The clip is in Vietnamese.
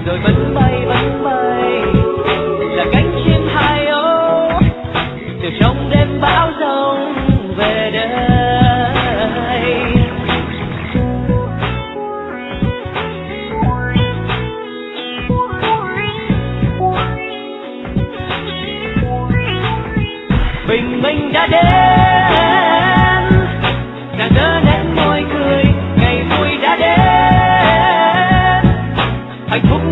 rồi vẫn bay là cánh chim hai ố từ trong đêm bão giông về đây. Bình minh đã đến, nàng dơ nét môi cười, ngày vui đã đến, hạnh phúc